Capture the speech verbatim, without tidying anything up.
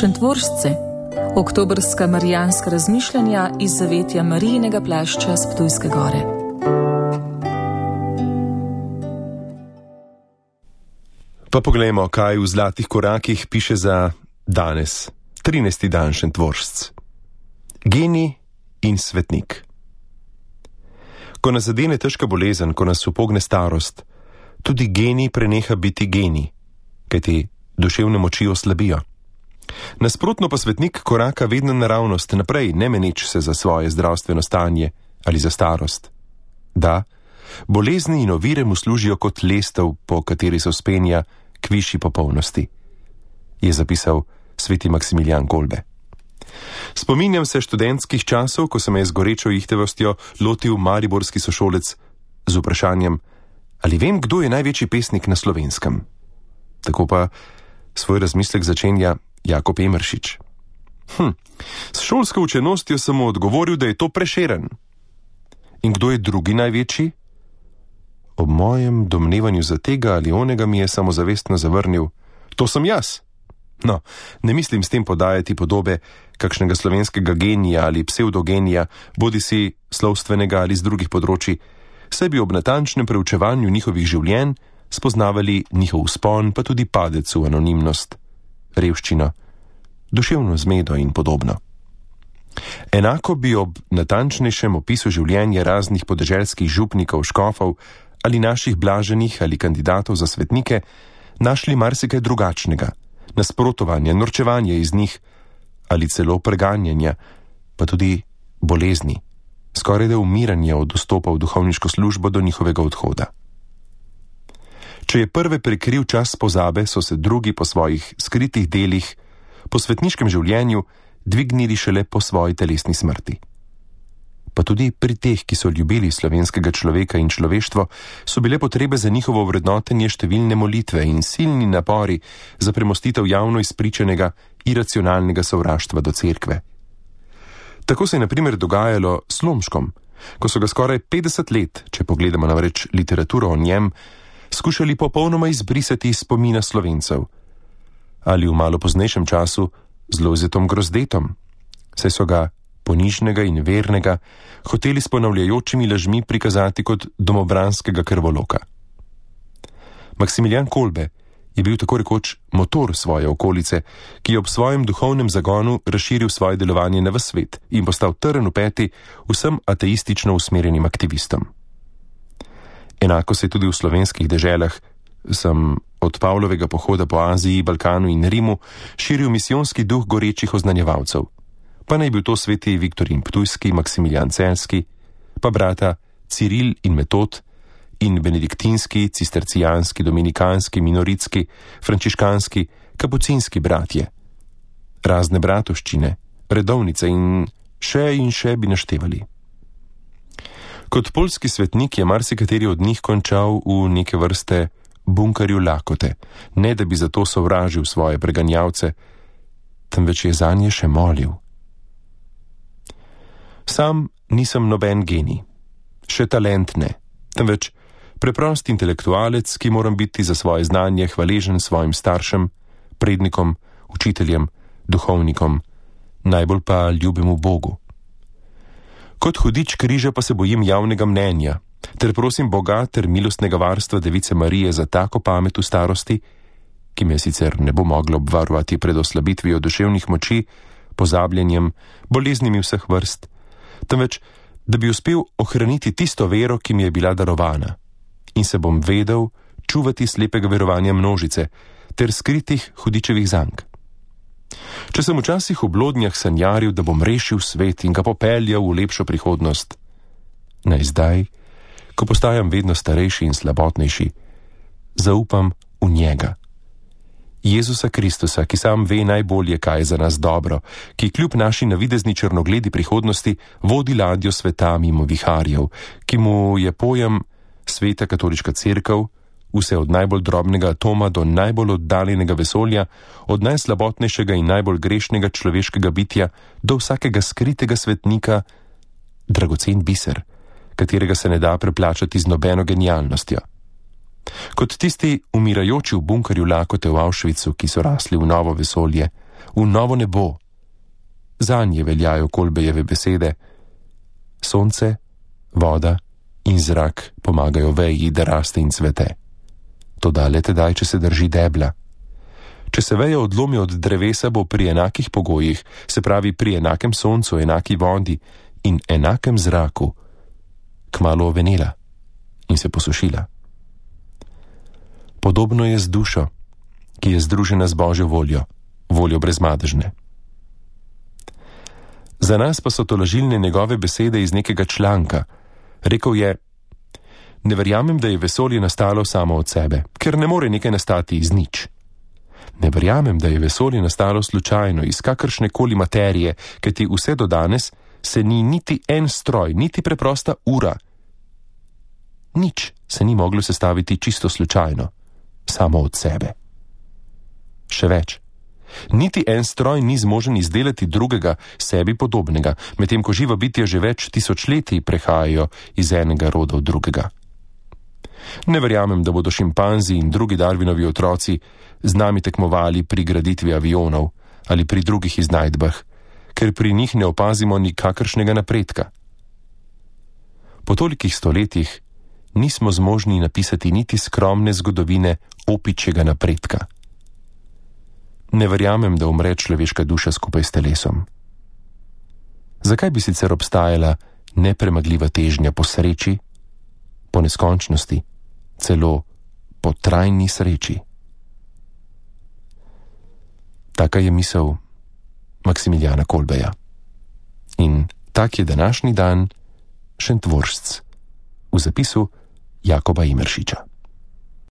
Šentvoržce, oktobrska marijanska razmišljanja iz zavetja Marijinega plašča s Ptujske gore. Pa poglejmo, kaj v Zlatih korakih piše za danes, trinajsti dan Šentvoržc. Genij in svetnik. Ko nas zadene težka bolezen, ko nas upogne starost, tudi genij preneha biti genij, kajti duševne moči oslabijo. Nasprotno pa svetnik koraka vedno naravnost naprej, ne meneč se za svoje zdravstveno stanje ali za starost. Da, bolezni in ovire mu služijo kot lestev, po kateri se vzpenja k višji popolnosti, je zapisal sveti Maksimilijan Kolbe. Spominjam se študentskih časov, ko se me je z gorečo ihtevostjo lotil mariborski sošolec z vprašanjem, ali vem, kdo je največji pesnik na Slovenskem. Tako pa svoj razmislek začenja Jakob Emeršič. Hm, s šolsko učenostjo sem mu odgovoril, da je to Prešeren. In kdo je drugi največji? Ob mojem domnevanju za tega ali onega mi je samozavestno zavrnil, to sem jaz. No, ne mislim s tem podajati podobe kakšnega slovenskega genija ali pseudogenija, bodi si slovstvenega ali z drugih področji, saj bi ob natančnem preučevanju njihovih življenj spoznavali njihov vzpon, pa tudi padec v anonimnost, revščino, duševno zmedo in podobno. Enako bi ob natančnejšem opisu življenja raznih podeželskih župnikov, škofov ali naših blaženih ali kandidatov za svetnike našli marsikaj drugačnega, nasprotovanja, norčevanja iz njih ali celo preganjanja, pa tudi bolezni, skoraj da umiranja od dostopa v duhovniško službo do njihovega odhoda. Če je prve prekril čas pozabe, so se drugi po svojih skritih delih, po svetniškem življenju, dvignili šele po svoji telesni smrti. Pa tudi pri teh, ki so ljubili slovenskega človeka in človeštvo, so bile potrebe za njihovo vrednotenje številne molitve in silni napori za premostitev javno izpričanega iracionalnega sovraštva do cerkve. Tako se je na primer dogajalo s Slomškom, ko so ga skoraj petdeset let, če pogledamo namreč literaturo o njem, skušali popolnoma izbrisati iz spomina Slovencev. Ali v malo poznejšem času z Lojzetom Grozdetom, saj so ga ponižnega in vernega hoteli s ponavljajočimi lažmi prikazati kot domobranskega krvoloka. Maksimilijan Kolbe je bil tako rekoč motor svoje okolice, ki je ob svojem duhovnem zagonu razširil svoje delovanje na ves svet in postal trn v peti vsem ateistično usmerjenim aktivistom. Enako se je tudi v slovenskih deželah, sem od Pavlovega pohoda po Aziji, Balkanu in Rimu, širil misijonski duh gorečih oznanjevalcev. Pa naj bil to sveti Viktorin Ptujski, Maksimilijan Celjski, pa brata Ciril in Metod in benediktinski, cistercijanski, dominikanski, minoritski, frančiškanski, kapucinski bratje. Razne bratovščine, redovnice in še in še bi naštevali. Kot poljski svetnik je marsikateri od njih končal v neke vrste bunkarju lakote, ne da bi zato sovražil svoje preganjavce, temveč je zanje še molil. Sam nisem noben genij, še talent ne, temveč preprost intelektualec, ki moram biti za svoje znanje hvaležen svojim staršem, prednikom, učiteljem, duhovnikom, najbolj pa ljubemu Bogu. Kot hudič križa pa se bojim javnega mnenja, ter prosim Boga ter milostnega varstva Device Marije za tako pamet v starosti, ki me sicer ne bo mogla obvarovati pred oslabitvijo duševnih moči, pozabljanjem, boleznimi vseh vrst, temveč, da bi uspel ohraniti tisto vero, ki mi je bila darovana, in se bom vedel čuvati slepega verovanja množice ter skritih hudičevih zank. Če sem včasih v blodnjah sanjaril, da bom rešil svet in ga popeljal v lepšo prihodnost, naj zdaj, ko postajam vedno starejši in slabotnejši, zaupam v njega. Jezusa Kristusa, ki sam ve najbolje, kaj je za nas dobro, ki kljub naši navidezni črnogledi prihodnosti vodi ladjo sveta mimo viharjev, ki mu je pojem sveta katoliška cerkev, vse od najbolj drobnega atoma do najbolj oddaljenega vesolja, od najslabotnejšega in najbolj grešnega človeškega bitja do vsakega skritega svetnika, dragocen biser, katerega se ne da preplačati z nobeno genialnostjo. Kot tisti umirajoči v bunkerju lakote v Auschwitzu, ki so rasli v novo vesolje, v novo nebo. Zanje veljajo Kolbejeve besede: sonce, voda in zrak pomagajo veji, da raste in cvete. Toda le tedaj, če se drži debla. Če se veja odlomi od drevesa, bo pri enakih pogojih, se pravi pri enakem soncu, enaki vodi in enakem zraku, kmalu ovenela in se posušila. Podobno je z dušo, ki je združena z Božjo voljo, voljo brezmadežne. Za nas pa so tolažilne njegove besede iz nekega članka. Rekel je: ne verjamem, da je vesolje nastalo samo od sebe, ker ne more nekaj nastati iz nič. Ne verjamem, da je vesolje nastalo slučajno iz kakršne koli materije, kajti vse do danes se ni niti en stroj, niti preprosta ura. Nič se ni moglo sestaviti čisto slučajno, samo od sebe. Še več. Niti en stroj ni zmožen izdelati drugega, sebi podobnega, medtem ko živa bitja že več tisočletij prehajajo iz enega roda v drugega. Ne verjamem, da bodo šimpanzi in drugi Darwinovi otroci z nami tekmovali pri graditvi avionov ali pri drugih iznajdbah, ker pri njih ne opazimo nikakršnega napredka. Po tolikih stoletjih nismo zmožni napisati niti skromne zgodovine opičjega napredka. Ne verjamem, da umre človeška duša skupaj s telesom. Zakaj bi sicer obstajala nepremagljiva težnja po sreči, po neskončnosti, celo po trajni sreči? Taka je misel Maksimiljana Kolbeja. In tak je današnji dan Šentvoržc v zapisu Jakoba Imeršiča.